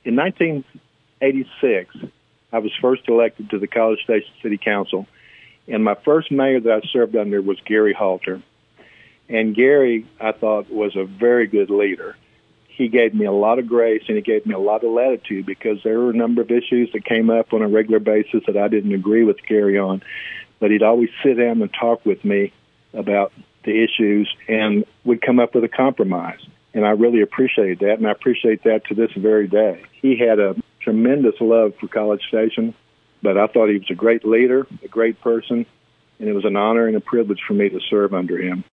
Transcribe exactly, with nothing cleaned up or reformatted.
in nineteen eighty-six, I was first elected to the College Station City Council, and my first mayor that I served under was Gary Halter. And Gary, I thought, was a very good leader. He gave me a lot of grace, and he gave me a lot of latitude because there were a number of issues that came up on a regular basis that I didn't agree with Gary on. But he'd always sit down and talk with me about the issues, and we'd come up with a compromise. And I really appreciated that, and I appreciate that to this very day. He had a tremendous love for College Station, but I thought he was a great leader, a great person, and it was an honor and a privilege for me to serve under him.